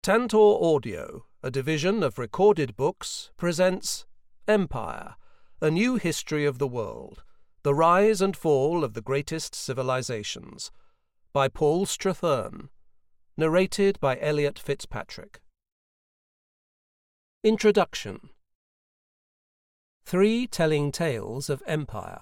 Tantor Audio, a division of Recorded Books, presents Empire, A New History of the World, The Rise and Fall of the Greatest Civilizations, by Paul Strathern, narrated by Elliot Fitzpatrick. Introduction. 3 Telling Tales of Empire.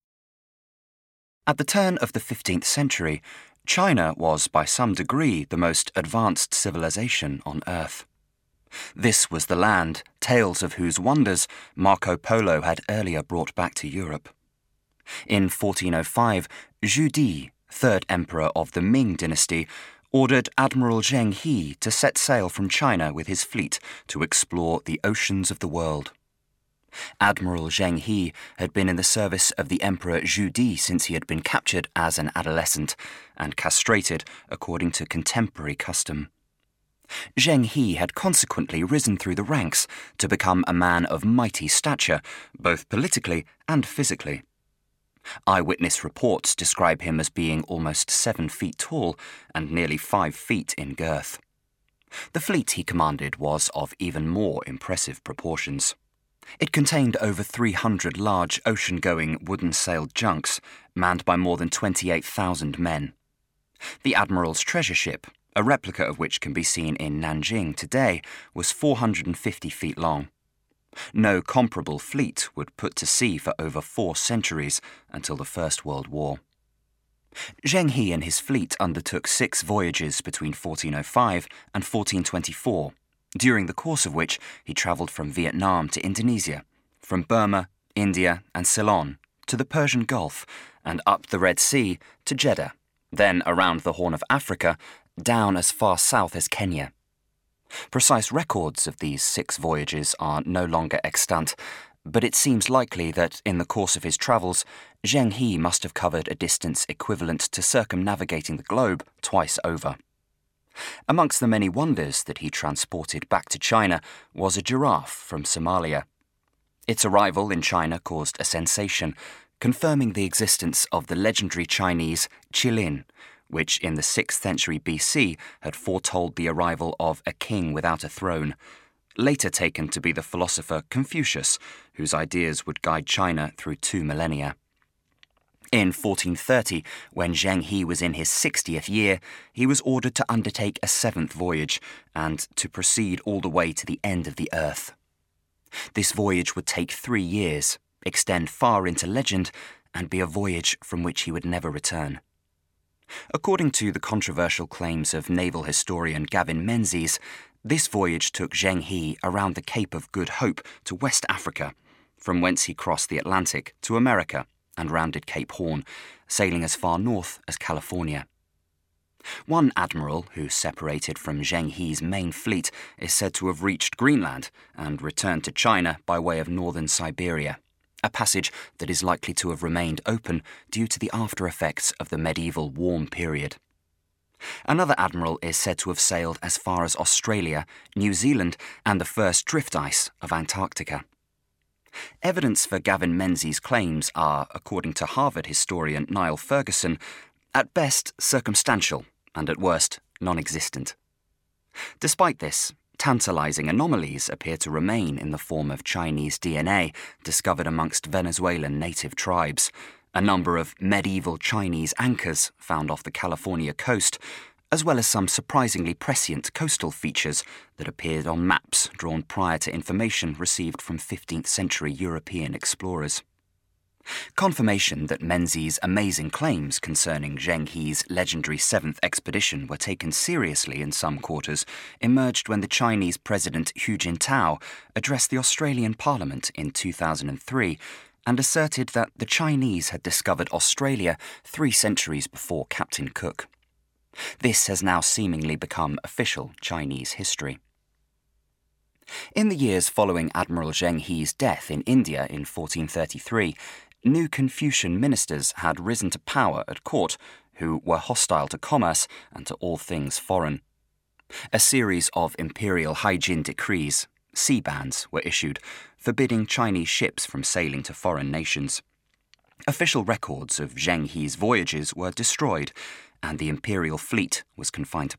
At the turn of the 15th century, China was by some degree the most advanced civilization on Earth. This was the land, tales of whose wonders Marco Polo had earlier brought back to Europe. In 1405, Zhu Di, 3rd emperor of the Ming dynasty, ordered Admiral Zheng He to set sail from China with his fleet to explore the oceans of the world. Admiral Zheng He had been in the service of the Emperor Zhu Di since he had been captured as an adolescent and castrated according to contemporary custom. Zheng He had consequently risen through the ranks to become a man of mighty stature, both politically and physically. Eyewitness reports describe him as being almost 7 feet tall and nearly 5 feet in girth. The fleet he commanded was of even more impressive proportions. It contained over 300 large ocean-going wooden-sailed junks, manned by more than 28,000 men. The Admiral's treasure ship, a replica of which can be seen in Nanjing today, was 450 feet long. No comparable fleet would put to sea for over 4 centuries until the First World War. Zheng He and his fleet undertook 6 voyages between 1405 and 1424, during the course of which he travelled from Vietnam to Indonesia, from Burma, India and Ceylon to the Persian Gulf and up the Red Sea to Jeddah, then around the Horn of Africa, down as far south as Kenya. Precise records of these 6 voyages are no longer extant, but it seems likely that in the course of his travels, Zheng He must have covered a distance equivalent to circumnavigating the globe twice over. Amongst the many wonders that he transported back to China was a giraffe from Somalia. Its arrival in China caused a sensation, confirming the existence of the legendary Chinese Qilin, which in the 6th century BC had foretold the arrival of a king without a throne, later taken to be the philosopher Confucius, whose ideas would guide China through 2 millennia. In 1430, when Zheng He was in his 60th year, he was ordered to undertake a 7th voyage and to proceed all the way to the end of the earth. This voyage would take 3 years, extend far into legend, and be a voyage from which he would never return. According to the controversial claims of naval historian Gavin Menzies, this voyage took Zheng He around the Cape of Good Hope to West Africa, from whence he crossed the Atlantic to America and rounded Cape Horn, sailing as far north as California. One admiral who separated from Zheng He's main fleet is said to have reached Greenland and returned to China by way of northern Siberia, a passage that is likely to have remained open due to the after-effects of the medieval warm period. Another admiral is said to have sailed as far as Australia, New Zealand, and the first drift ice of Antarctica. Evidence for Gavin Menzies' claims are, according to Harvard historian Niall Ferguson, at best circumstantial and at worst non-existent. Despite this, tantalizing anomalies appear to remain in the form of Chinese DNA discovered amongst Venezuelan native tribes, a number of medieval Chinese anchors found off the California coast, as well as some surprisingly prescient coastal features that appeared on maps drawn prior to information received from 15th century European explorers. Confirmation that Menzies' amazing claims concerning Zheng He's legendary 7th expedition were taken seriously in some quarters emerged when the Chinese President Hu Jintao addressed the Australian Parliament in 2003 and asserted that the Chinese had discovered Australia 3 centuries before Captain Cook. This has now seemingly become official Chinese history. In the years following Admiral Zheng He's death in India in 1433, new Confucian ministers had risen to power at court who were hostile to commerce and to all things foreign. A series of imperial hygiene decrees, sea bans, were issued, forbidding Chinese ships from sailing to foreign nations. Official records of Zheng He's voyages were destroyed, and the imperial fleet was confined to